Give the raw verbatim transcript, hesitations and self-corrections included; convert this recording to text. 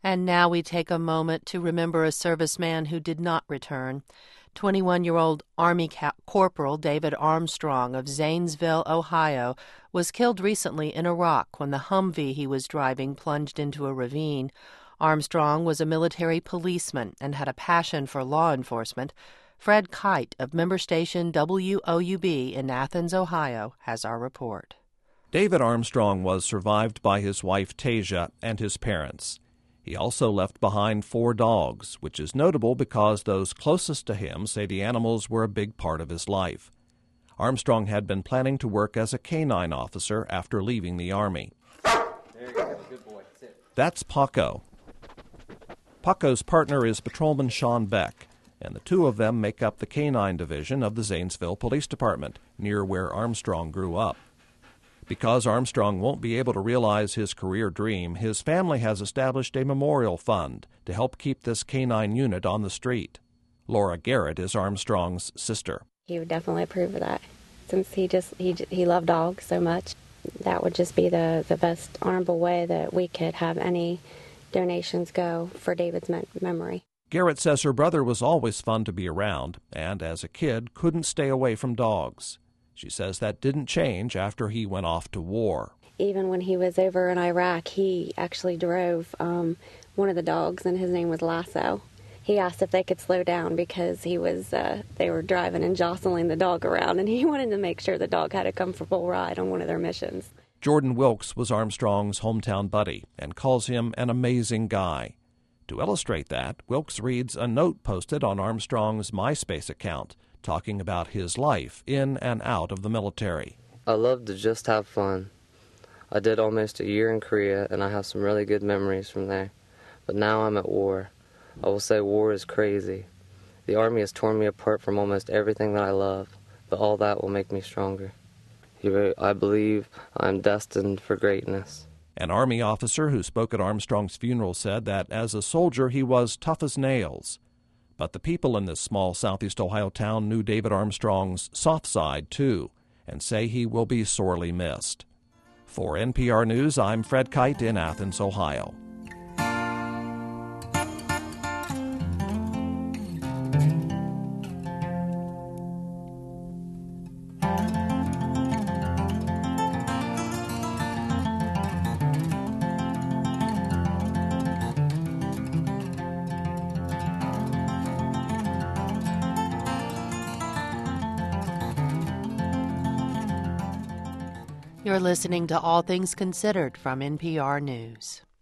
And now we take a moment to remember a serviceman who did not return. twenty-one-year-old Army Corporal David Armstrong of Zanesville, Ohio, was killed recently in Iraq when the Humvee he was driving plunged into a ravine. Armstrong was a military policeman and had a passion for law enforcement. Fred Kite of member station W O U B in Athens, Ohio, has our report. David Armstrong was survived by his wife Tasia and his parents. He also left behind four dogs, which is notable because those closest to him say the animals were a big part of his life. Armstrong had been planning to work as a canine officer after leaving the Army. There you go. Good boy. Sit. That's Paco. Paco's partner is Patrolman Sean Beck, and the two of them make up the canine division of the Zanesville Police Department, near where Armstrong grew up. Because Armstrong won't be able to realize his career dream, his family has established a memorial fund to help keep this canine unit on the street. Laura Garrett is Armstrong's sister. He would definitely approve of that, since he just he he loved dogs so much. That would just be the, the best honorable way that we could have any donations go for David's me- memory. Garrett says her brother was always fun to be around, and as a kid couldn't stay away from dogs. She says that didn't change after he went off to war. Even when he was over in Iraq, he actually drove um, one of the dogs, and his name was Lasso. He asked if they could slow down because he was uh, they were driving and jostling the dog around, and he wanted to make sure the dog had a comfortable ride on one of their missions. Jordan Wilkes was Armstrong's hometown buddy and calls him an amazing guy. To illustrate that, Wilkes reads a note posted on Armstrong's MySpace account talking about his life in and out of the military. I love to just have fun. I did almost a year in Korea, and I have some really good memories from there. But now I'm at war. I will say war is crazy. The Army has torn me apart from almost everything that I love, but all that will make me stronger. I believe I'm destined for greatness. An Army officer who spoke at Armstrong's funeral said that as a soldier he was tough as nails. But the people in this small southeast Ohio town knew David Armstrong's soft side, too, and say he will be sorely missed. For N P R News, I'm Fred Kite in Athens, Ohio. You're listening to All Things Considered from N P R News.